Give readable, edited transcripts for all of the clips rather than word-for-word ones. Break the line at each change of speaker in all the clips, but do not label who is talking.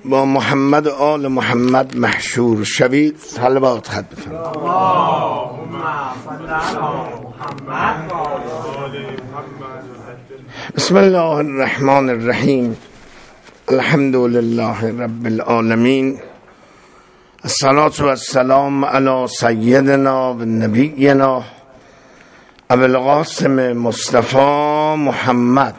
با محمد و آل محمد محشور شوید. صلوات خط بفرمایید. بسم الله الرحمن الرحیم. الحمد لله رب العالمین. الصلاة والسلام علی سیدنا و نبینا ابو القاسم مصطفی محمد.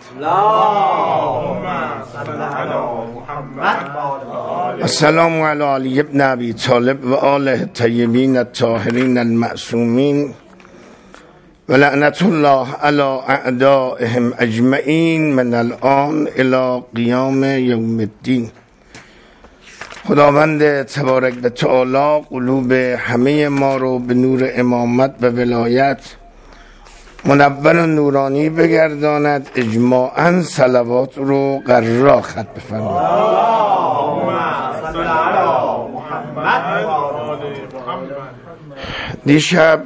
السلام علی علی ابن ابی طالب و آله الطیبین الطاهرین المعصومین و لعنت الله علی اعدائهم اجمعین من الان الی قیام یوم الدین. خداوند تبارک و تعالی قلوب همه ما رو به نور امامت و ولایت منور و نورانی بگرداند. اجماعاً صلوات رو قرار خط بفرمایید. دیشب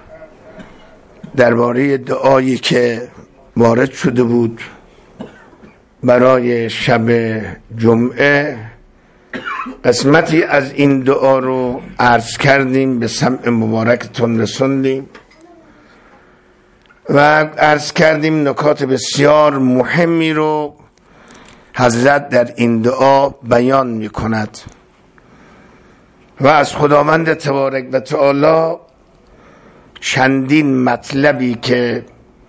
درباره دعایی که وارد شده بود برای شب جمعه قسمتی از این دعا رو عرض کردیم، به سمع مبارکتون رسوندیم و عرض کردیم نکات بسیار مهمی رو حضرت در این دعا بیان می کند و از خداوند تبارک و تعالی چندین مطلبی که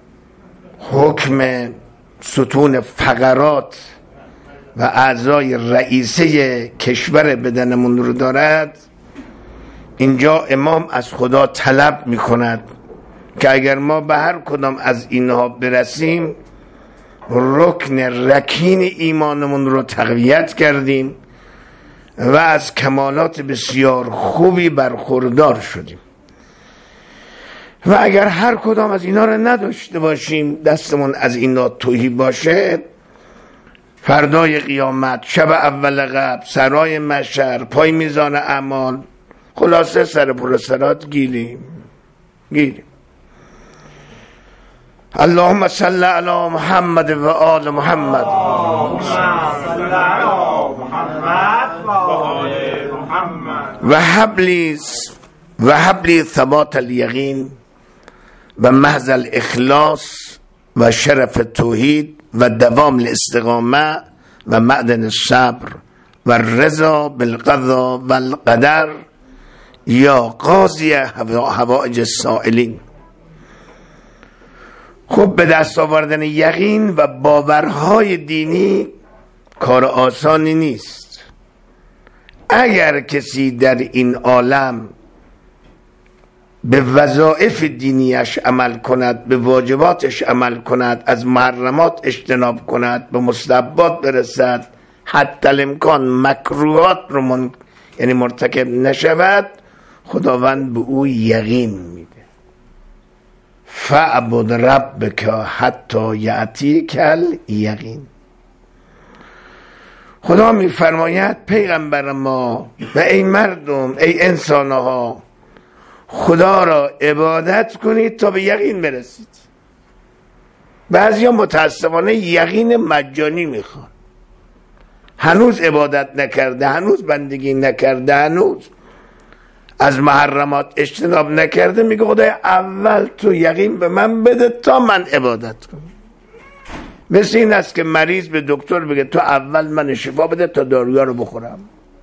حکم ستون فقرات و اعضای رئیسه کشور بدنمون رو دارد. اینجا امام از خدا طلب می کند که اگر ما به هر کدام از اینها برسیم رکن رکین ایمانمون رو تقویت کردیم و از کمالات بسیار خوبی برخوردار شدیم و اگر هر کدام از اینا رو نداشته باشیم، دستمون از اینا تهی باشه، فردای قیامت، شب اول قبر، سرای محشر، پای میزان اعمال، خلاصه سر پرسرات گیریم. اللهم صل علی محمد و آل محمد. و حبلی ثبات الیقین و محض الاخلاص و شرف توحید و دوام الاستقامه و معدن الصبر و رضا بالقضا و القدر یا قاضی حوائج السائلین. خب به دست آوردن یقین و باورهای دینی کار آسانی نیست. اگر کسی در این عالم به وظایف دینیش عمل کند، به واجباتش عمل کند، از محرمات اجتناب کند، به مستحبات برسد، حتی الامکان مکروهات رو یعنی مرتکب نشود، خداوند به او یقین میده. فاعبد ربک حتی یأتیک الیقین. خدا میفرماید پیغمبر ما و ای مردم، ای انسانها، خدا را عبادت کنید تا به یقین برسید. بعضیا متاسفانه یقین مجانی میخوان، هنوز عبادت نکرده، هنوز بندگی نکرده، هنوز از محرمات اجتناب نکرده، میگه خدای اول تو یقین به من بده تا من عبادت کنم. مثل این است که مریض به دکتر بگه تو اول من شفا بده تا داروها رو بخورم.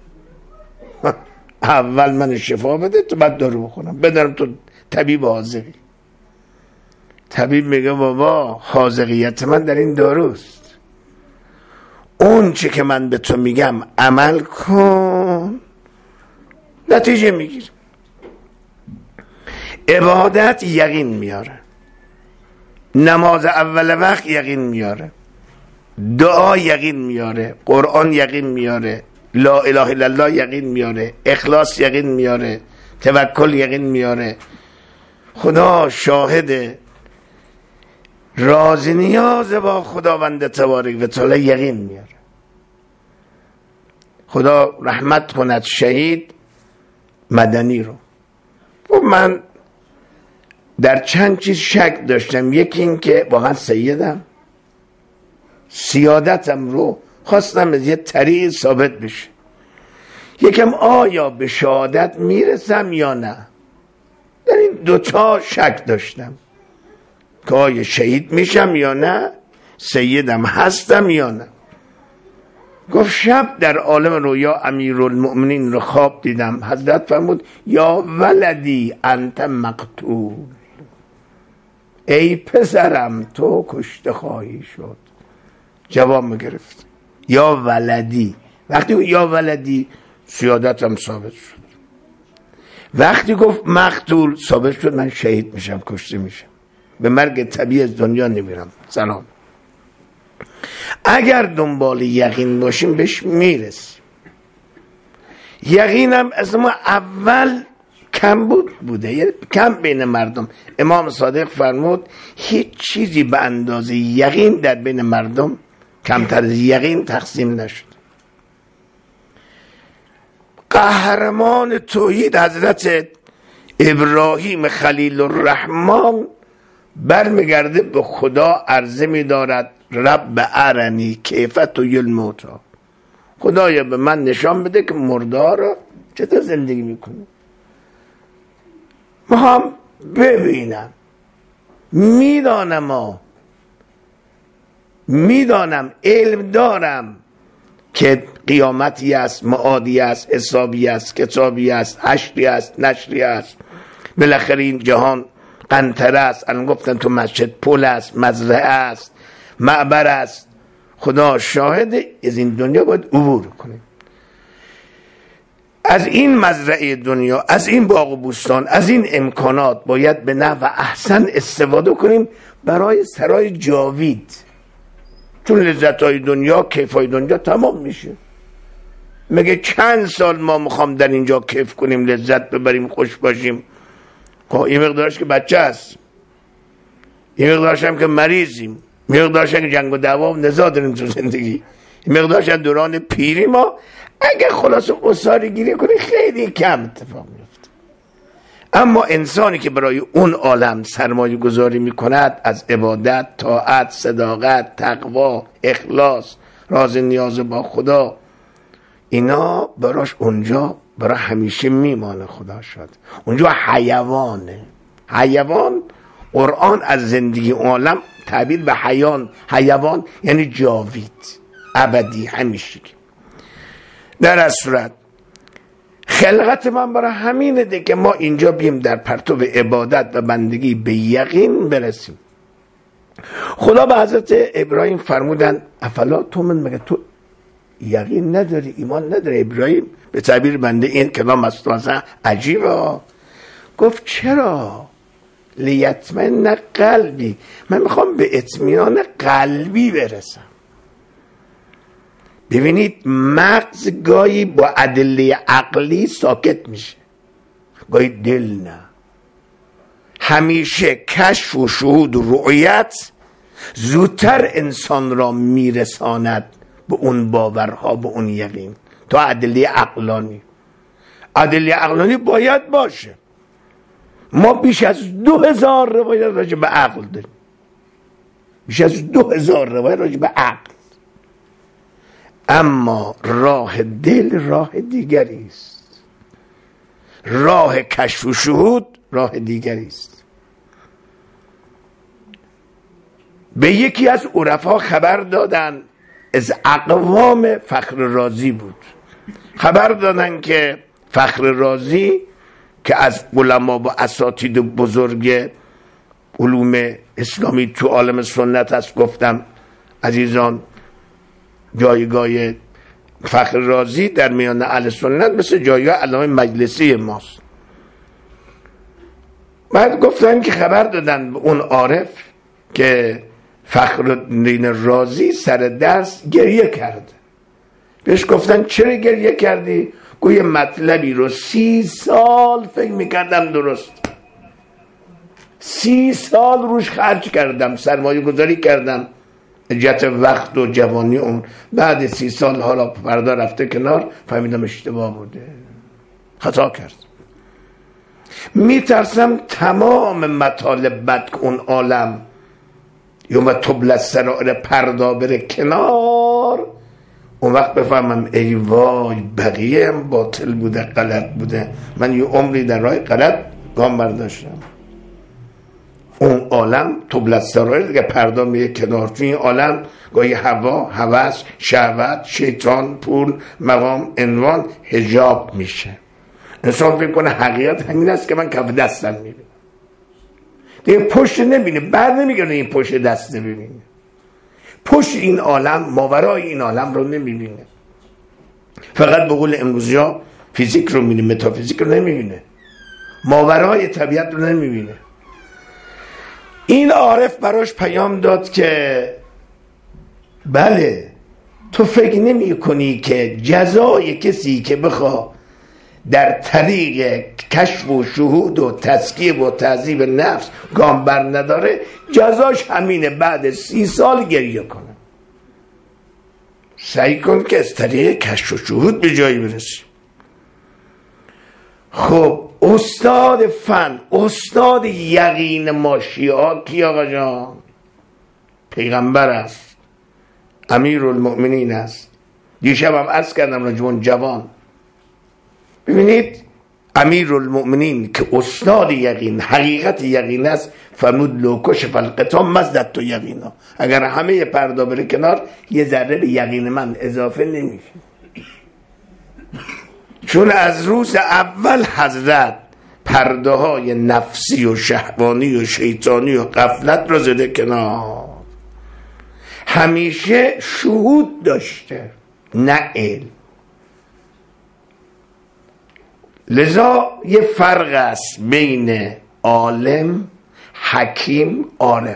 اول من شفا بده تو بعد دارو بخورم، بدارم تو طبیب حاذقی. طبیب میگه بابا حاذقیت من در این داروست، اون چه که من به تو میگم عمل کن، نتیجه میگیر. عبادت یقین میاره، نماز اول وقت یقین میاره، دعا یقین میاره، قرآن یقین میاره، لا اله الا الله یقین میاره، اخلاص یقین میاره، توکل یقین میاره. خدا شاهد، راز نیاز با خداوند تبارک و تعالی یقین میاره. خدا رحمت کند شهید مدنی رو. و من در چند چیز شک داشتم. یکی این که واقعا سیدم، سیادتم رو خواستم از یه طریق ثابت بشه. یکم آیا به شهادت میرسم یا نه؟ در این دوتا شک داشتم که آیا شهید میشم یا نه، سیدم هستم یا نه. گفت شب در عالم رویا امیرالمؤمنین رو خواب دیدم. حضرت فرمود یا ولدی انت مقتول، ای پسرم تو کشته خواهی شد. جواب میگرفت یا ولدی. وقتی یا ولدی سیادتم ثابت شد. وقتی گفت مقتول ثابت شد من شهید میشم، کشته میشم، به مرگ طبیعی از دنیا نمیرم. سلام. اگر دنبال یقین باشیم بهش میرسیم. یقینم از ما اول کم بوده، یعنی کم بین مردم. امام صادق فرمود هیچ چیزی به اندازه یقین در بین مردم کمتر از یقین تقسیم نشد. قهرمان توحید حضرت ابراهیم خلیل الرحمن برمیگرده به خدا عرضه می‌دارد رب ارنی کیف تحیی الموتی، خدایا به من نشان بده که مردار را چطور زندگی میکنه. ما هم ببینم. میدانم علم دارم که قیامتی است، معادی است، حسابی است، کتابی است، حشری است، نشری است. بالاخره این جهان قنطره است. الان گفتن تو مسجد پل است، مزرعه است، معبر است. خدا شاهد، از این دنیا باید عبور کنیم. از این مزرعه دنیا، از این باغ و بوستان، از این امکانات باید به نحو احسن استفاده کنیم برای سرای جاوید. چون لذت‌های دنیا، کیف‌های دنیا تمام میشه. مگه چند سال ما میخوام در اینجا کیف کنیم، لذت ببریم، خوش باشیم؟ این مقدارش که بچه است، این مقدارش هم که مریضیم، این مقدارش هم که جنگ و دعوا و نزاع داریم تو زندگی، این مقدارش هم دوران پیری ما. اگه خلاص اصاری گیری کنی خیلی کم اتفاق میفته. اما انسانی که برای اون عالم سرمایه گذاری میکند از عبادت، طاعت، صداقت، تقوا، اخلاص، راز نیاز با خدا، اینا براش اونجا برای همیشه میمانه. خدا شد اونجا حیوانه. حیوان، قرآن از زندگی عالم تعبیر به حیوان یعنی جاوید، ابدی، همیشه. در از صورت خلقت من برای همینه ده که ما اینجا بیم در پرتو عبادت و بندگی به یقین برسیم. خدا به حضرت ابراهیم فرمودن افلا تومن، مگه تو یقین نداری، ایمان نداری؟ ابراهیم به تعبیر بنده این کلام استوازه عجیبه. گفت چرا؟ لیطمئن قلبی، من میخوام به اطمینان قلبی برسم. ببینید مغز گاهی با ادله عقلی ساکت میشه، گاهی دل نه. همیشه کشف و شهود و رؤیت زودتر انسان را میرساند به اون باورها، به اون یقین، تا ادله عقلانی. ادله عقلانی باید باشه. ما بیش از 2000 روایت راجع به عقل داریم، بیش از 2000 روایت راجع به عقل. اما راه دل راه دیگری است، راه کشف و شهود راه دیگری است. به یکی از عرفا خبر دادن، از اقوام فخر رازی بود، خبر دادن که فخر رازی که از علما و اساتید بزرگ علوم اسلامی تو عالم سنت است. گفتم عزیزان جایگاه فخر رازی در میان اهل سنت مثل جایگاه علامه مجلسی ماست. بعد گفتن که خبر دادن به اون عارف که فخرالدین رازی سر درس گریه کرد. بهش گفتن چرا گریه کردی؟ گوی مطلبی رو 30 سال فکر میکردم درست، 30 سال روش خرج کردم، سرمایه گذاری کردم، جهت وقت و جوانی اون. بعد 30 سال حالا فردا رفته کنار، فهمیدم اشتباه بوده، خطا کرد. میترسم تمام مطالب بد که اون عالم یوم تبلی السرائر پردا بره کنار، اون وقت بفهمم ای وای بقیه هم باطل بوده، غلط بوده، من یه عمری در راه غلط گام برداشتم. اون عالم طبل‌السرای دیگه، پردا میه کنار. تو این عالم گاهی هوا، هوس، شهوت، شیطان، پول، مقام، عنوان حجاب میشه. انسان فکر کنه حقیقت همین است که من کف دستم میبینم، دیگه پشت نبینه، بر نمیگرده این پشت دست نبینه، پشت این عالم، ماورای این عالم رو نمیبینه. فقط به قول امروزی ها فیزیک رو میبینه، متافیزیک رو نمیبینه، ماورای طبیعت رو نمیبینه. این عارف براش پیام داد که بله، تو فکر نمی کنی که جزای کسی که بخوا در طریق کشف و شهود و تزکیه و تهذیب نفس گام بر نداره، جزاش همینه، بعد 30 سال گریه کنه. سعی کن که از طریق کشف و شهود به جایی برسی. خب استاد فن، استاد یقین ما شیعه کی آقا جان؟ پیغمبر است، امیرالمؤمنین است. دیشب هم عرض کردم راجع جوان، ببینید امیرالمؤمنین که استاد یقین، حقیقت یقین است، فرمود لو کشف الغطا ما ازددت یقینا. اگر همه پردا بره کنار، یه ذره به یقین من اضافه نمیشه. چون از روز اول حضرت پرده های نفسی و شهوانی و شیطانی و غفلت رو زده کنار، همیشه شهود داشته، نه علم. لذا یه فرق است بین عالم، حکیم، عارف.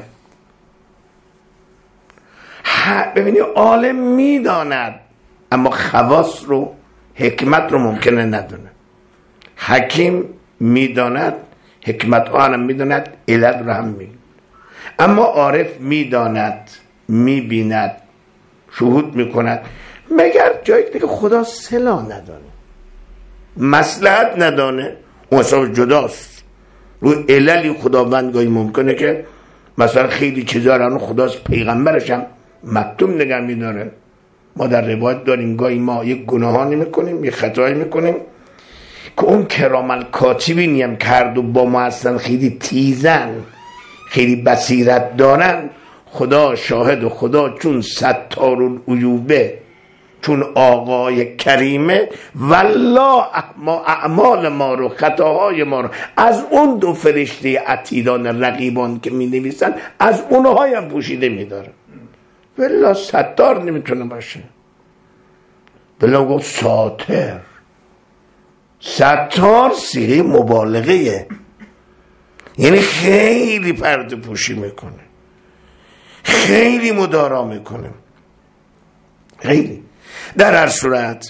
ببینید عالم میداند اما خواص رو، حکمت رو ممکنه ندونه. حکیم میداند، حکمت آنم میداند، علت رو هم میداند. اما عارف میداند، میبیند، شهود میکند، مگر جایی که خدا صلاح ندانه، مصلحت ندانه، اون حساب جداست. رو عللی خداوند گاهی ممکنه که مثلا خیلی چیزا رو خداست، پیغمبرش هم مکتوم نگه میداره. ما در روایت داریم گاهی ما یک گناهانی میکنیم، یک خطایی میکنیم که اون کرام الکاتبینی هم کرد و با ما اصلا خیلی تیزن، خیلی بصیرت دارن. خدا شاهد و خدا چون ستارالعیوبه، چون آقای کریمه، والله ما اعمال ما رو، خطاهای ما رو از اون 2 فرشته عتیدان رقیبان که می نویسن، از اونهای هم پوشیده می داره. والله ستار نمیتونه باشه، بلا گفت ساتر. ستار صیغه مبالغه، یعنی خیلی پرده پوشی میکنه، خیلی مدارا میکنه، خیلی. در هر صورت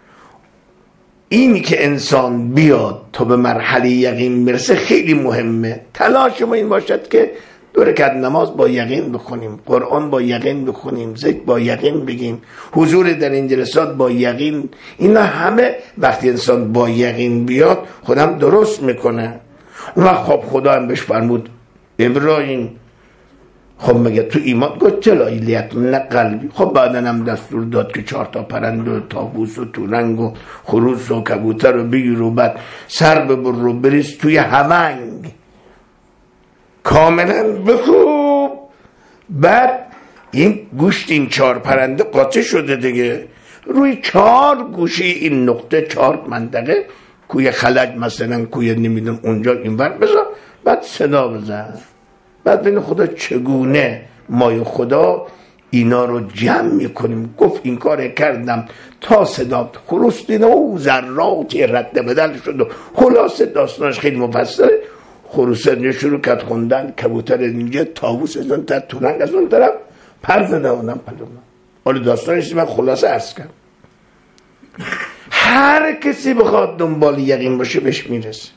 اینی که انسان بیاد تا به مرحله یقین برسه خیلی مهمه. تلاش ما این باشد که 2 رکعت نماز با یقین بخونیم، قرآن با یقین بخونیم، ذکر با یقین بگیم، حضور در این جلسات با یقین. اینا همه وقتی انسان با یقین بیاد خودم درست میکنه. اون وقت خب خدا هم بهش فرمود ابراهیم، خب مگه تو ایمان گفت چلایی لیتمن قلبی. خب بعدن هم دستور داد که 4 تا پرنده و طاووس و تورنگ و خروس و کبوتر و بگیر و بعد سر ببر رو بریز توی همنگ، کاملا بکوب. بعد این گوشت این 4 پرنده قاطع شده دیگه، روی 4 گوشه این نقطه 4 منطقه، کوی خلج مثلا، کوی نمیدونم اونجا اینور بذار، بعد صدا بزن. بعد بین خدا چگونه مای خدا اینا رو جمع میکنیم. گفت این کار کردم تا صدا خروس دیدم و ذراتی رد بدل شد و خلاصه داستانش خیلی مفصله. خروس اینجا شروع کرد خوندن، کبوتر اینجا، طاووس از اون طرف، تورنگ از اون طرف، پر زده اونم پلوم. حالا داستانش من خلاصه عرض کردم. هر کسی بخواد دنبال یقین باشه بهش میرسه.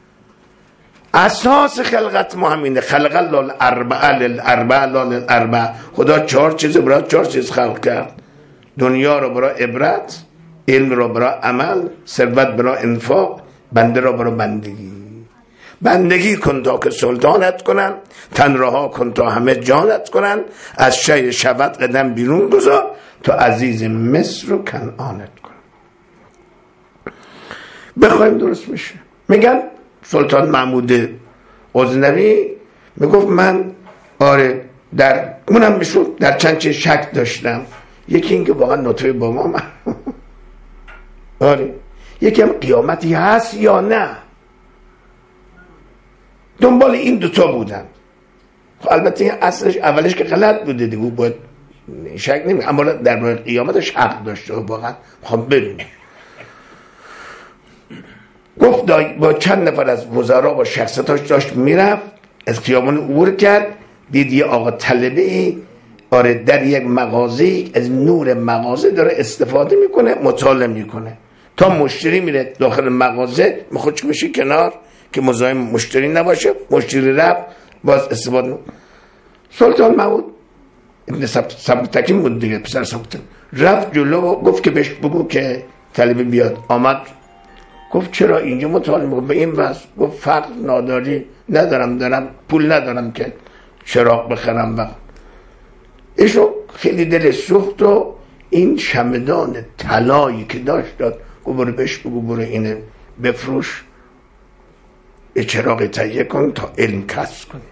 اساس خلقت ما همینه، خلق الله الاربعه للاربعه لا للاربعه. خدا 4 چیز برای 4 چیز خلق کرد: دنیا رو برای عبرت، علم رو برای عمل، ثروت برای انفاق، بنده رو برای بندگی. بندگی کن تا که سلطانت کنن، تن رها کن تا همه جانت کنن، از شی شبت قدم بیرون گذار، تو عزیز مصر رو کنعانت کنم. بخوایم درست میشه. میگن سلطان محمود غزنوی میگفت من آره در اونم میشد در چند چیز شک داشتم. یکی اینکه واقعا نطفه بابام آره یکی هم قیامتی هست یا نه. دنبال این دوتا بودم. خب البته اصلش اولش که غلط بوده دیگه باید شک نمی، اما در مورد قیامتش حق داشته واقعا. خب ببینیم گفت با چند نفر از وزرا و شخصیتاش داشت میرفت، از خیابان عبور کرد، دید یه آقا طلبه ای آره در یک مغازه از نور مغازه داره استفاده میکنه، مطالعه میکنه تا مشتری میره داخل مغازه خودش میشه کنار که مزاحم مشتری نباشه. مشتری رفت باز استفاده میکنه. سلطان محمود ابن سبکتکین بود دیگه، پسر سبکتکین رفت جلو و گفت که بهش بگو که طلبه بیاد. آمد گفت چرا اینجا مطالعه میکنه به این وضع؟ گفت فقر ناداری ندارم، دارم پول ندارم که چراغ بخرم. و ایشو خیلی دل سوخت و این شمعدان طلایی که داشت داد. گفت برو بهش بگو برو اینه بفروش، به چراغ تهیه کن تا علم کسب کنی.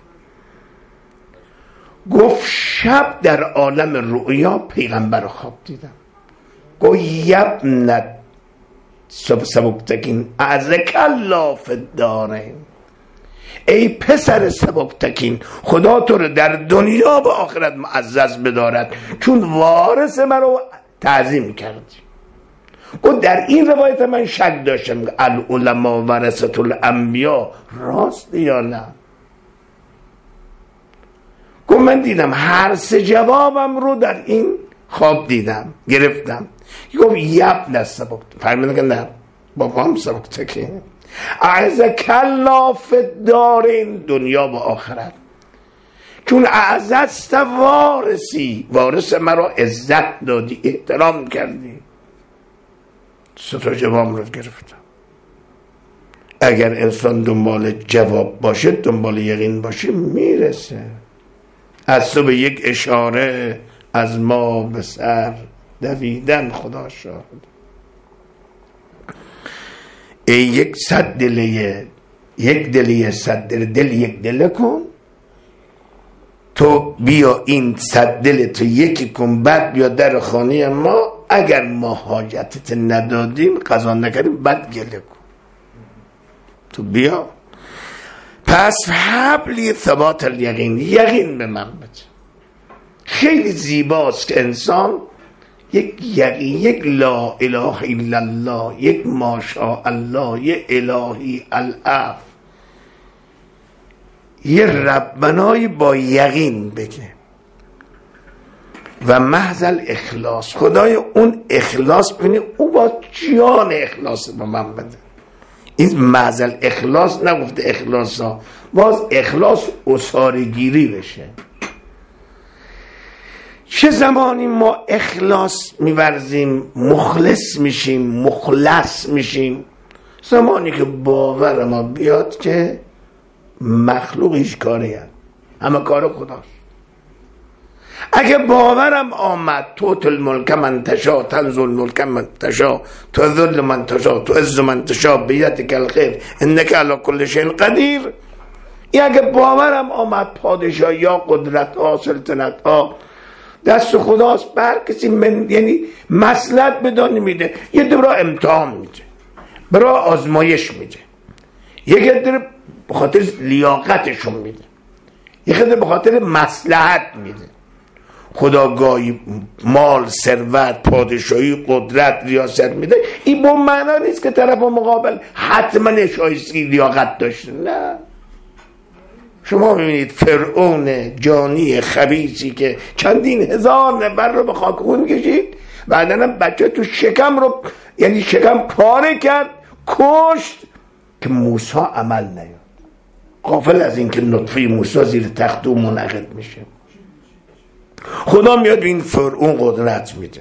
گفت شب در عالم رؤیا پیغمبر رو خواب دیدم. گفت یبنت سبکتکین اعزک الله فی الدارین، ای پسر سبکتکین خدا تو رو در دنیا و آخرت معزز بدارد چون وارث من رو تعظیم کردی. گفت در این روایت من شک داشتم العلماء ورثة الانبیاء راست یا نه. گفت من دیدم هر سه جوابم رو در این خواب دیدم گرفتم. گفت یبن سبکتکین، فرمودن که نه بابا هم سبکتکین اعزک الله فی الدارین، دنیا و آخرت، چون اعزت وارثی، وارث مرا عزت دادی احترام کردی. سه تا جواب رو گرفتم. اگر انسان دنبال جواب باشه دنبال یقین باشه میرسه. از تو به یک اشاره از ما به سر دویدن خدا شاهد. ای یک صد دلیه، یک دلیه صد دل یک دله کن، تو بیا این صد دل تو یکی کن، بعد بیا در خانه ما، اگر ما حاجتت ندادیم قضا نکردیم بعد گله کن. تو بیا. پس حبلی ثبات الیقین، یقین به من بده. خیلی زیباست که انسان یک یقین، یک لا اله الا الله، یک ماشاء الله، یک الهی الاف، یه ربنای با یقین بگه و محض الاخلاص. خدای اون اخلاص بینی او با جان اخلاص به من بده. این محض الاخلاص نگفته اخلاص ها، باز اخلاص اصارگیری بشه. چه زمانی ما اخلاص میورزیم مخلص میشیم مخلص میشیم؟ زمانی که باور ما بیاد که مخلوق هیچ کاری هست، همه کار خداست. اگه باورم آمد تو الملک من تشا تنزل الملک من تشا تو ذل من تشا تو عز من تشا بیدک الخیر انک علی کل شیء قدیر، اگه باورم آمد پادشاهی یا قدرت ها سلطنت ها دست خداست، بر کسی یعنی مصلحت بدان میده، یه دو را امتحان میده، برای آزمایش میده، یک دو به خاطر لیاقتشون میده، یک دو به خاطر مصلحت میده. خدا گاهی مال ثروت پادشاهی قدرت ریاست میده، این با معنا نیست که طرف مقابل حتما شایسته لیاقت داشته. نه، شما ببینید فرعون جانی خبیثی که چندین هزار نفر رو به خاک خون کشید، بعدن بچه تو شکم رو یعنی شکم پاره کرد کشت که موسی عمل نیاد، غافل از این که نطفه موسی زیر تخت او منعقد میشه. خدا میاد به این فرعون قدرت میده،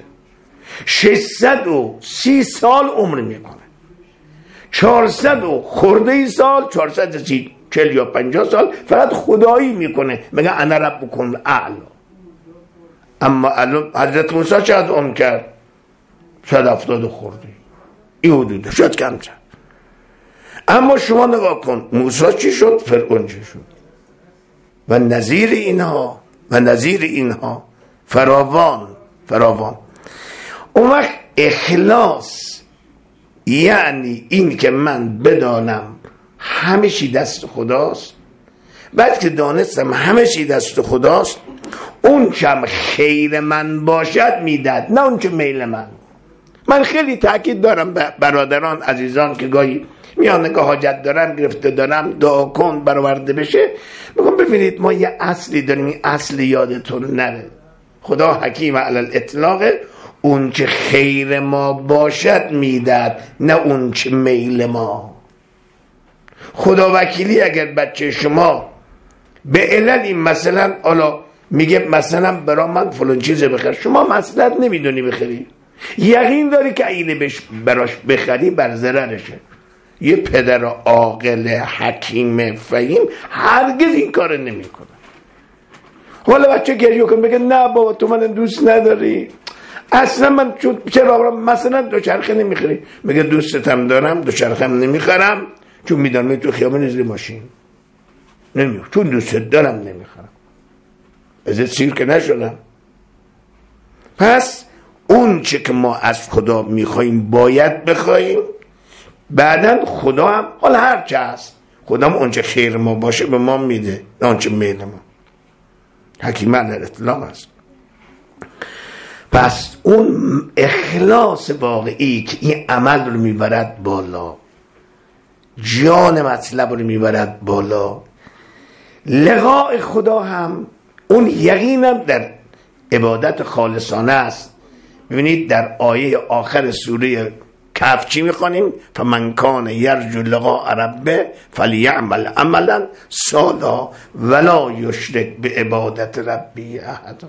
630 سال عمر میکنه، 400 خورده سال، 440 یا 50 سال فقط خدایی میکنه، میگه انا ربکم الاعلی. اما الان حضرت موسی چقدر عمر کرد؟ شاید 70 خورده، این حدوده، شاید کمتر. اما شما نگاه کن موسی چی شد، فرعون چی شد، و نظیر اینها فراوان. اون وقت اخلاص یعنی این که من بدانم همه چی دست خداست. بعد که دانستم همه چی دست خداست، اون چم خیر من باشد میداد، نه اون چه میل من خیلی تاکید دارم به برادران عزیزان که گاهی میان که حاجت دارم، گرفته دارم، دعا کن برآورده بشه. میگم ببینید ما یه اصلی داریم، این اصل یادتون نره، خدا حکیم علی الاطلاق، اون چه خیر ما باشد میداد، نه اون چه میل ما. خدا وکیلی اگر بچه شما به علل این مثلا حالا میگه مثلا برا من فلان چیز بخر، شما مثلا نمیدونی بخری، یقین داری که اینه براش بخری بر ضررشه. یه پدر عاقل حکیم فهیم هرگز این کار نمیکنه. حالا بچه گریه کن بگه نه بابا تو من دوست نداری، اصلا من چرا مثلا دوچرخه نمیخری، میگه دوستتم دارم دوچرخه نمیخرم چون میدونم تو خیابون زیر ماشین نمیخرم، چون دوست دارم نمیخرم، ازت سیر که نشدم. پس اون چه که ما از خدا میخواییم باید بخواییم، بعدن خدا هم حالا هر چه هست خدا هم اونچه خیر ما باشه به ما میده، نه اونچه میل ما. حکیمه در اطلاق است. پس اون اخلاص واقعی که این عمل رو میبرد بالا، جان مطلب رو میبرد بالا، لقاء خدا هم اون یقینم در عبادت خالصانه است. ببینید در آیه آخر سوره کهف چی میخوانیم؟ فمن کان یرجو لقاء ربه فلیعمل عملا صالحا ولا یشرک بعبادت ربه احدا.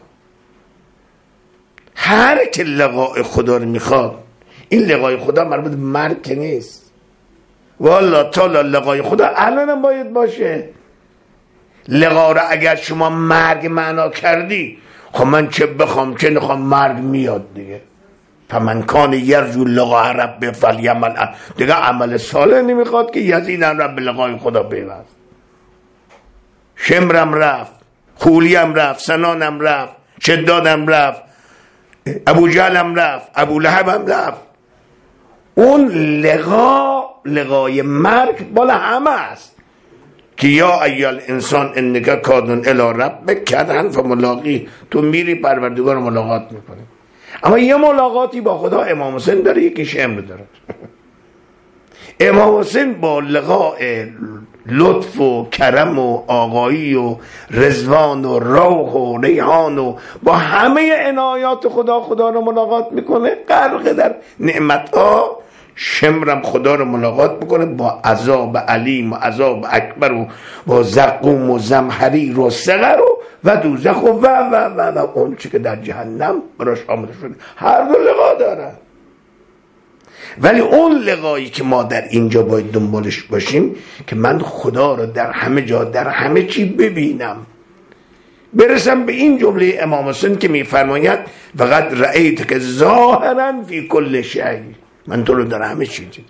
هر که لقاء خدا رو میخواد، این لقاء خدا مربوط به مرگ که نیست، والله تعالی لقاء خدا الانم باید باشه. لقاء رو اگر شما مرگ معنا کردی، خب من چه بخوام چه نخوام مرگ میاد دیگه. فمن کان یرجو لقاء ربه فلیعمل، دیگه عمل صالح نمیخواد که یزیدن رب لقاء خدا پیوست. شمرم رفت، خولیم رفت، سنانم رفت، شدادم رفت، ابو جهلم رفت، ابو لهبم رفت. اون لقای مرگ بالا همه است که یا ایال انسان انک کادن الی ربک کدحن فملاقی، تو میری پروردگار ملاقات میکنی. اما یه ملاقاتی با خدا امام حسین داره، یکیش امر داره. امام حسین با لقاء لطف و کرم و آقایی و رضوان و روح و ریحان و با همه عنایات خدا رو ملاقات میکنه، غرق در نعمتها. شمرم خدا رو ملاقات میکنه با عذاب علیم و عذاب اکبر و با زقوم و زمهریر و سقر و دوزخ و اون چی که در جهنم براش آمده شده. هر دو لقا دارن، ولی اون لقایی که ما در اینجا باید دنبالش باشیم که من خدا رو در همه جا در همه چی ببینم. برسم به این جمله امام حسین که میفرماید وقد رأیت که ظاهرا فی کل شیء، من تو رو در همه چی دیدم،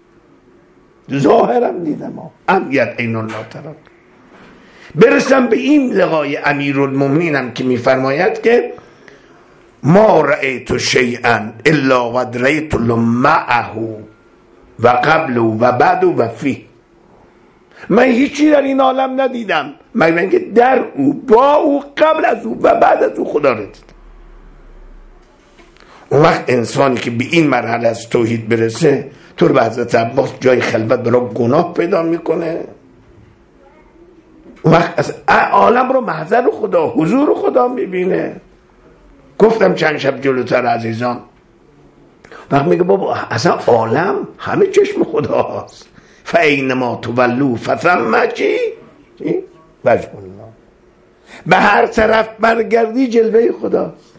ظاهرا دیدم، امیت عین الله تعالی. برسم به این لقای امیرالمومنینم که میفرماید که ما رأیت شیئا الا قد رأیت معه و قبل و بعد و فی. من هیچی در این عالم ندیدم مگر اینکه در او، با او، قبل از او و بعد از او خدا رو دیدم. اون وقت انسانی که به این مرحله از توحید برسه، تو رو به حضرت عباس جای خلوت برای گناه پیدا میکنه. اون وقت از عالم رو محضر خدا، حضور خدا میبینه. گفتم چند شب جلوتر عزیزان، وقت میگه بابا اصلا عالم همه چشم خدا هست. فاینما تولوا فثم چی؟ وجه الله. به هر طرف برگردی جلوه خداست،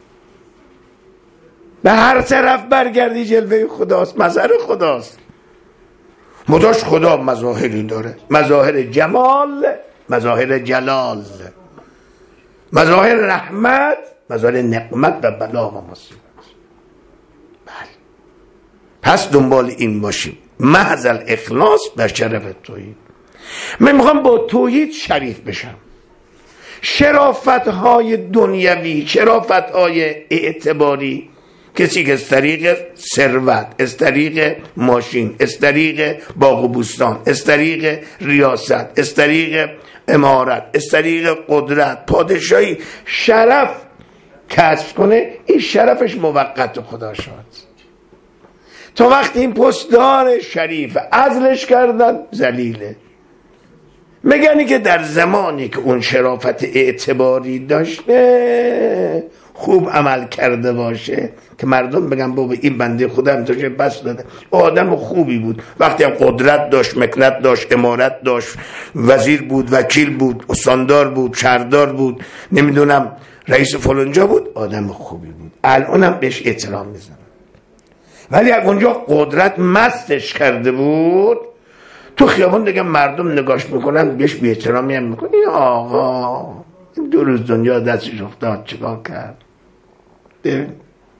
به هر طرف برگردی جلوه خداست، مظهر خداست. مداش خدا مظاهری داره، مظاهر جمال، مظاهر جلال، مظاهر رحمت، مزار نقمت و بلا و مصیبت. بله، پس دنبال این باشیم، محض الاخلاص بر شرف توحید. من میخوام با توحید شریف بشم. شرافت‌های دنیوی، شرافت‌های اعتباری، کسی که از طریق ثروت، از طریق ماشین، از طریق باغ و بوستان، از طریق ریاست، از طریق امارت، از طریق قدرت، پادشاهی شرف کسب کنه، این شرفش موقت خدا شد. تا وقتی این پستدار شریف عزلش کردن ذلیله. میگنی که در زمانی که اون شرافت اعتباری داشته، خوب عمل کرده باشه که مردم بگن بابا این بنده خدا امتاش بس داده، آدم خوبی بود، وقتی هم قدرت داشت، مکنت داشت، امارت داشت، وزیر بود، وکیل بود، استاندار بود، شهردار بود، نمیدونم رئیس فلانجا بود، آدم خوبی بود، الانم بهش احترام میزنن. ولی اونجا قدرت مستش کرده بود، تو خیابان دیگه مردم نگاش میکنن، بهش بی احترامی هم میکنن. این آقا این 2 روز دنیا دستش افتاد چیکار کرد؟ ببین.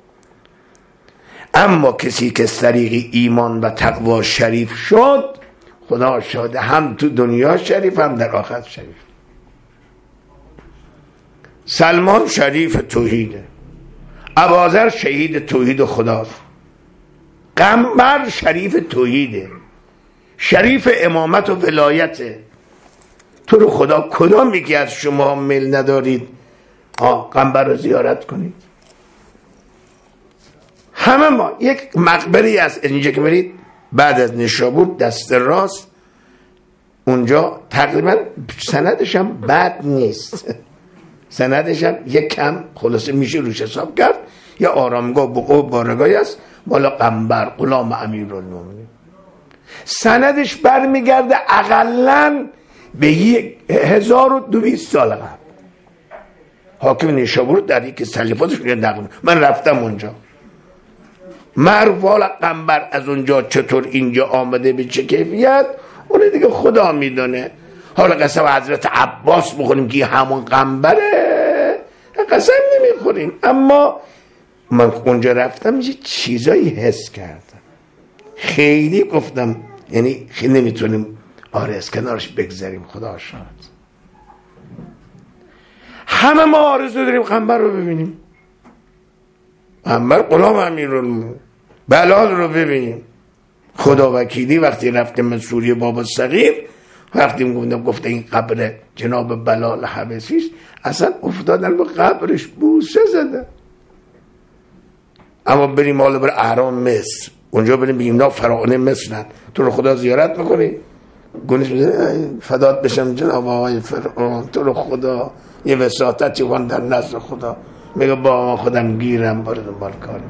اما کسی که از طریق ایمان و تقوا شریف شد، خدا شاده هم تو دنیا شریف هم در آخرت شریف. سلمان شریف توحیده، ابوذر شهید توحید خداست، قنبر شریف توحیده، شریف امامت و ولایته. تو رو خدا کدام یکی از شما میل ندارید قنبر رو زیارت کنید؟ همه ما یک مقبری از اینجا که برید بعد از نیشابور دست راست، اونجا تقریبا سندش هم بد نیست، سندش هم یک کم خلاصه میشه روش حساب کرد. یا آرامگاه بقوع بارگاهی است مالا قنبر غلام امیرالمومنین. سندش برمیگرده اقلن به 1200 سال قبل. حاکم نیشابور در یک تالیفاتش نقل، من رفتم اونجا، معروف حالا قنبر از اونجا چطور اینجا آمده به چه کیفیت اون دیگه خدا میدونه. حالا قسم حضرت عباس بخوریم که همون قنبره، قسم نمیخوریم. اما من اونجا رفتم یه چیزایی حس کردم، خیلی گفتم یعنی خیلی نمیتونیم از کنارش بگذاریم. خدا شاهد، همه ما آرزو داریم قنبر رو ببینیم، قنبر غلام امیرالمومنین، بلال رو ببینیم. خدا وکیلی وقتی رفتیم من سوریه بابا صغیر، وقتی گفتم این قبر جناب بلال حبشیست، اصلا افتادن به قبرش بوسه زدن. اما بریم حالا بر اهرام مصر، اونجا بریم بگیم اینا فراعنه مصرن، تو رو خدا زیارت میکنی؟ گونش میزنه فدات بشم جناب آقای فرعون، تو رو خدا یه وساطتی کن در نزد خدا. میگه با خودم گیرم باره دنبال کارم.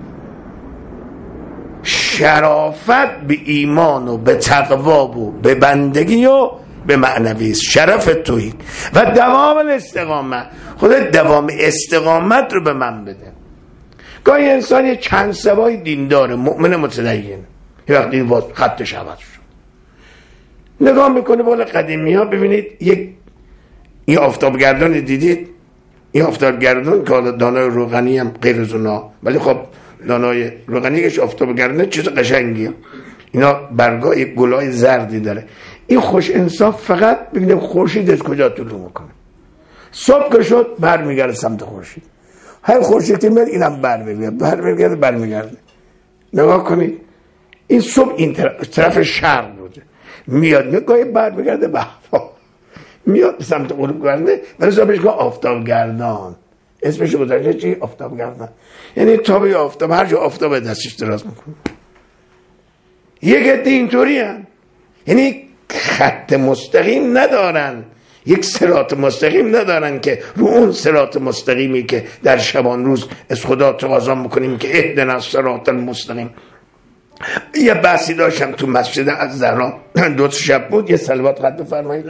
شرافت به ایمان و به تقوا و به بندگی و به معنوی است، شرف توحید و دوام الاستقامت. خدا دوام استقامت رو به من بده. گاهی انسان یه چند سبای دینداره، مؤمن متدین، یه وقتی خطش عوض شد، نگاه میکنه بالا قدیمی ها، ببینید این آفتابگردان دیدید؟ این آفتابگردان که حالا دانای روغنی هم غیر از اونا، ولی خب دانای روغنی که آفتابگردانه چیز قشنگیه، اینا برگاه یک گلای زردی داره. این خوش انصاف فقط ببینید خورشید از کجا طلوع میکنه. صبح که شد برمیگرده سمت خورشید، هر خورشیدی میاد اینم برمیگرده. نگاه کنید این صبح این طرف شرق بوده، میاد گاهی برمیگرده به میاد سمت غروب گرده، ولی صبحش که آفتابگردان اسمش گذاشته چی؟ آفتابگردان، یعنی تابع آفتاب، هر جا آفتاب دستش دراز میکنه. یک عده اینطوری هم، یعنی خط مستقیم ندارن، یک صراط مستقیم ندارن که رو اون صراط مستقیمی که در شبان روز از خدا تقاضا میکنیم که اهدنا الصراط المستقیم. یه بحثی داشتم تو مسجد الزهرا، 2 شب بود، یه صلوات قد بفرمایید.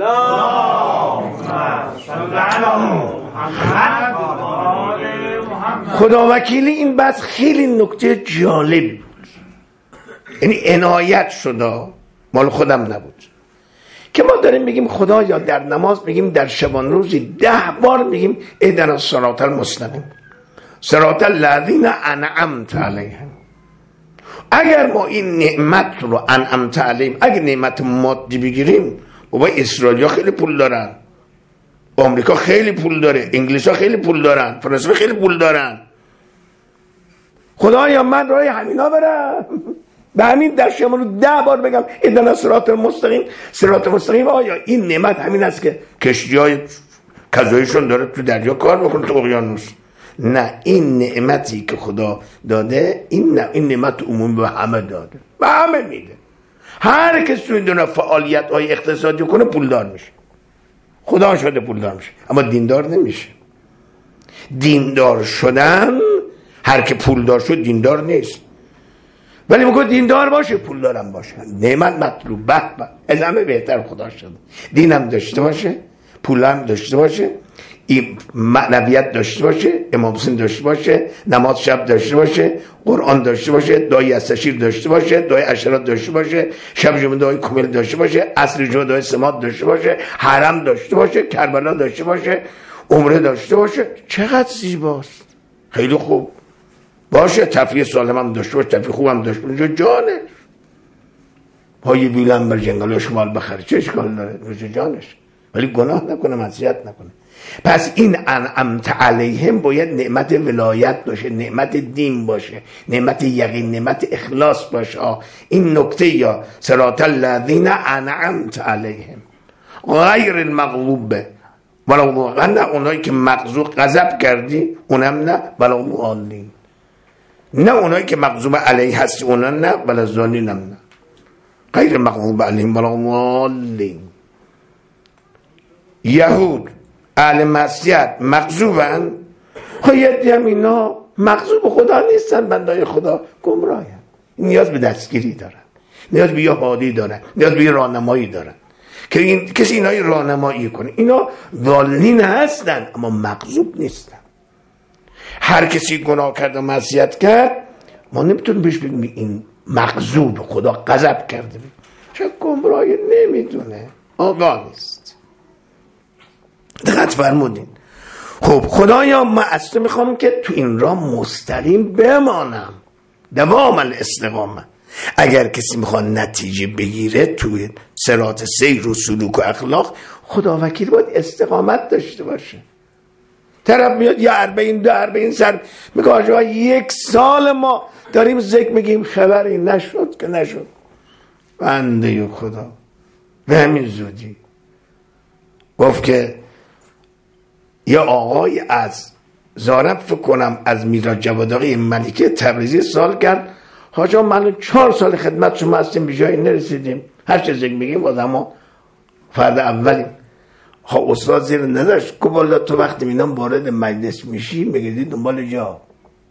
خدا وکیلی این بحث خیلی نکته جالبی بود، یعنی عنایت شده، مال خودم نبود که ما داریم میگیم خدا، یا در نماز میگیم در شبان روزی 10 بار میگیم اهدنا الصراط المستقیم. صراط الذین انعمت علیهم. اگر ما این نعمت رو انعمت علیهم، اگر نعمت مادی بگیریم، بابا اسرائیل خیلی پول دارن، آمریکا خیلی پول داره، انگلیس ها خیلی پول دارن، فرانسه خیلی پول دارن. خدایا من راه همینا برم، به همین درشم رو 10 بار بگم ایدنا صراط المستقیم، صراط المستقیم. آیا این نعمت همین است که کشتی‌های کذایشون داره تو دریا کار بکنه تو اقیانوس؟ نه، این نعمتی که خدا داده، این نعمت عمومی به همه داده، به همه میده. هر کس تو این دنیا فعالیت های اقتصادی کنه پولدار میشه، خدا شده پولدار میشه، اما دیندار نمیشه. دیندار شدن، هر که پولدار شد دیندار نیست، ولی میگه دیندار باشه پولدارم باشه. نعمت مطلوب، به از همه بهتر خدا شده. دینم داشته باشه، پولم داشته باشه، معنویت داشته باشه، امام حسین داشته باشه، نماز شب داشته باشه، قرآن داشته باشه، دعای استشیر داشته باشه، دعای عشرات داشته باشه، شب جمعه دعای کمیل داشته باشه، عصر جمعه دعای سماعت داشته باشه، حرم داشته باشه، کربلا داشته باشه، عمره داشته باشه. چقدر زیباست، خیلی خوب باشه. تفریح سالم هم داشته باشه، تفریح خوب هم داشته باشه، جانش. پای بیلن بر جنگل شمال بخره، چه اشکال داره؟ نوش جانش، ولی گناه نکنه، معصیت نکنه. پس این انعمت علیهم باید نعمت ولایت باشه، نعمت دین باشه، نعمت یقین، نعمت اخلاص باشه. این نکته یا صراط الذین انعمت علیهم غیر المغضوب ولا نه اونایی که مغضوب غضب کردی اونم نه، ولا ضالین نه اونایی که مغضوب علیه هستی اونم نه، ولا ضالین هم نه. غیر مغضوب علیهم ولا ضالین. یهود اهل معصیت مغضوبن، خواهید هم اینا مغضوب خدا نیستن، بندای خدا گمراهن، نیاز به دستگیری دارن، نیاز به یه هادی دارن، نیاز به یه راهنمایی دارن که کسی اینا راهنمایی کنه. اینا ضالین هستن اما مغضوب نیستن. هر کسی گناه کرد و معصیت کرد ما نمیتونیم بهش بگیم این مغضوب، خدا غضب کرده، چه گمراهی، نمیدونه، آگاه نیست. دقت فرمودین؟ خب خدایا من از تو میخوام که تو این راه مستقیم بمانم، دوام الاستقامه. اگر کسی میخواد نتیجه بگیره توی صراط سیر و سلوک و اخلاق، خدا وکیل باید استقامت داشته باشه. طرف میاد یا 40 سر میگه آجا 1 سال ما داریم ذکر میگیم خبری نشد که نشد. بنده خدا به همین زودی گفت که یه آقای از زارم فکر کنم از میراد جواداقی ملکه تبریزی سال کرد، حاجا من 4 سال خدمت شما هستیم به جایی نرسیدیم، هر چه ذکر میگیم آدم ها فرد اولیم. استاد زیر نداشت که بالا تو وقتی میدم وارد مجلس میشی میگیدی دنبال جا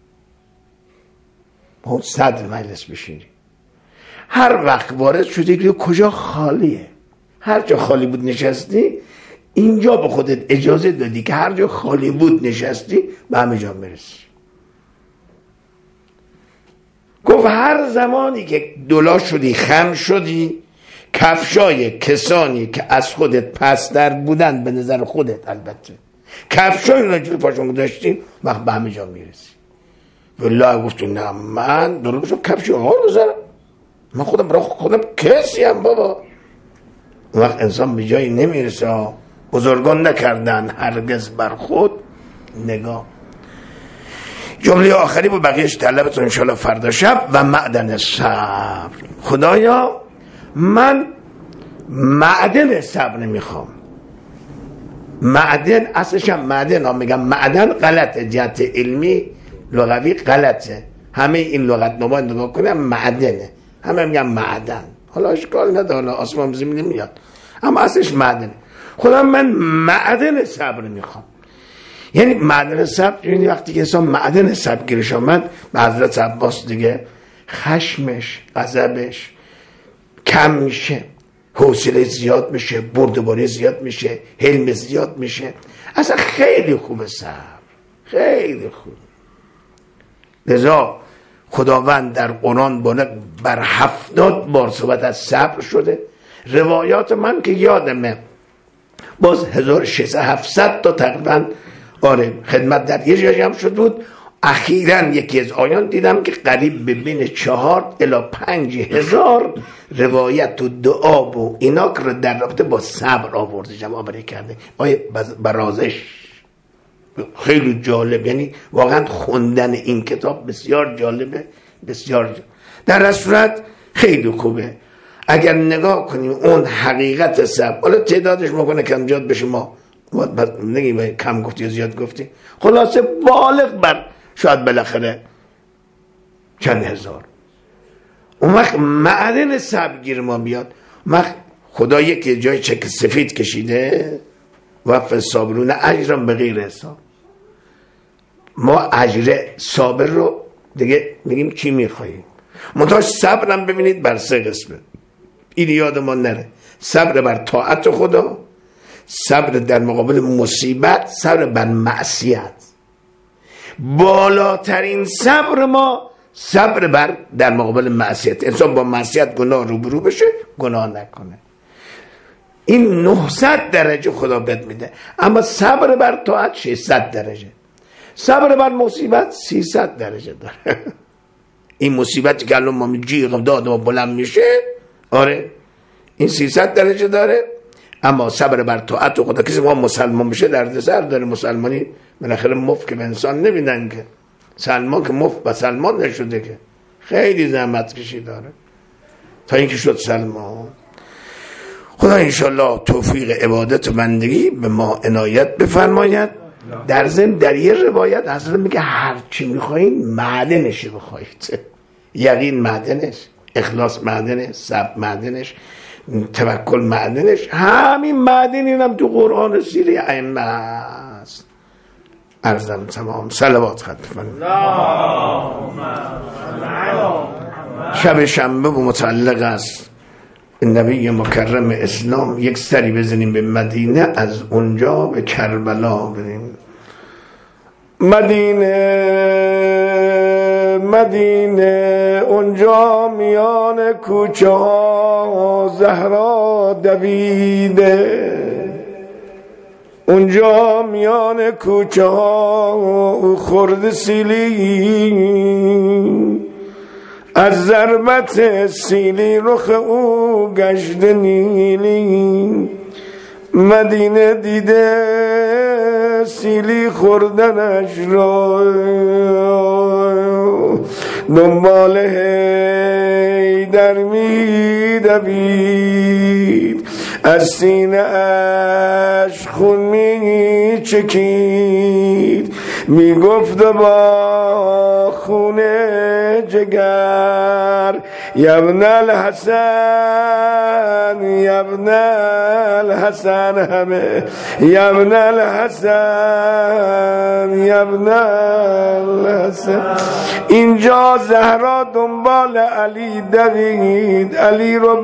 صدر مجلس بشینی، هر وقت وارد شدی که کجا خالیه، هر جا خالی بود نشستی، اینجا به خودت اجازه دادی که هر جا خالی بود نشستی به همه جا برسی. گفت هر زمانی که دلا شدی، خم شدی، کفشای کسانی که از خودت پستر بودن به نظر خودت، البته کفشای اونا جلوی پاشون داشتی، وقت به همه جا میرسی. والله گفتی نه من دلو بشم کفشی آقا بذارم، من خودم برای خودم کسی هم بابا. وقت انسان به جایی نمیرسه. بزرگان نکردن هرگز بر خود نگاه. جمله آخری با بقیهش طلبتون انشاءالله فردا شب. و معدن صبر. خدایا من معدن صبر نمیخوام. معدن اصلش هم معدن ها میگم معدن غلطه، جهت علمی لغوی غلطه. همه این لغت نما نگاه کنم معدنه، همه میگم معدن، حالا اشکال نداره، آسمان زمین نمیاد، اما اصلش معدنه. خدا من معدن صبر میخوام. یعنی معدن صبر، یعنی وقتی که انسان معدن صبر گیرش آمد، به حضرت عباس دیگه خشمش، غضبش کم میشه، حوصله زیاد میشه، بردباری زیاد میشه، حلم زیاد میشه. اصلا خیلی خوبه صبر، خیلی خوب. لذا خداوند در قرآن بر 70 بار صحبت از صبر شده. روایات من که یادمه باز 1600 700 تا تقریبا آره خدمت در یه جایی هم شد بود. اخیراً یکی از آیان دیدم که قریب به بین 4 الی 5 هزار روایت و دعا و اینا که در رابطه با صبر آورده جمع آوری کرده. آیه برازش خیلی جالب، یعنی واقعا خوندن این کتاب بسیار جالبه، بسیار جالب. در اصل صورت خیلی خوبه اگر نگاه کنیم اون حقیقت صبر. حالا تعدادش ممکنه کمجاد بشه، ما نگیم کم گفتی یا زیاد گفتی، خلاصه بالغ بر شاید بالاخره چند هزار. اون وقت معدن صبرگیر ما بیاد. خدا یک جای چک سفید کشیده وفق صابرون اجرم به غیر حساب. ما اجر صابر رو دیگه میگیم چی میخواییم. منتها صبرم ببینید بر 3 قسمه، این یادمان نره. صبر بر طاعت خدا، صبر در مقابل مصیبت، صبر بر معصیت. بالاترین صبر ما صبر بر در مقابل معصیت. انسان با معصیت گناه روبرو بشه، گناه نکنه. این 900 درجه خدا بهت میده. اما صبر بر طاعت 600 درجه، صبر بر مصیبت 300 درجه داره. این مصیبتی که الان ما جیغ داد و بلند میشه، آره این 300 درجه داره. اما صبر بر طاعت خدا، کسی ما مسلمان بشه دردسر داره. مسلمانی بالاخره مفت که به انسان نمیدن که، سلمان که مفت به سلمان نشده که، خیلی زحمت کشی داره تا اینکه شد سلمان. خدا انشالله توفیق عبادت و بندگی به ما عنایت بفرماید. در ضمن در یه روایت حضرت میگه هر چی میخواین معدنش بخواید. یقین معدنش، اخلاص معدنش، صبر معدنش، توکل معدنش. همین معدن اینم تو قرآن سیره ائمه است. عرضم تمام. صلوات ختم کنیم. شب شنبه و متعلق است نبی مکرم اسلام. یک سری بزنیم به مدینه، از اونجا به کربلا بریم. مدینه اونجا میان کوچه ها زهرا دویده، اونجا میان کوچه ها او خورد سیلی، از ضربت سیلی رخ او گشت نیلی. مدینه دیده سیلی خوردنش را، دنبال حیدر می دوید، از سینه اش خون می چکید، می گفت با خون جگر یبن الحسن یبن الحسن، همه یبن الحسن یبن الحسن. اینجا زهرا دنبال علی دوید، علی رو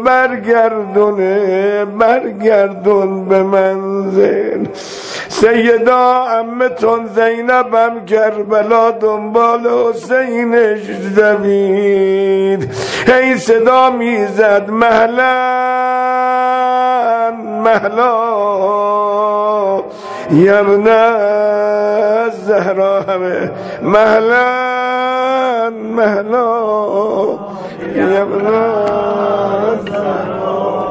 برگردون به منزل. سیدا عمتون زینبم کربلا دنبال حسینش دوید، هی صدا میزد مهلا یبن الزهرا، همه مهلا یبن الزهرا.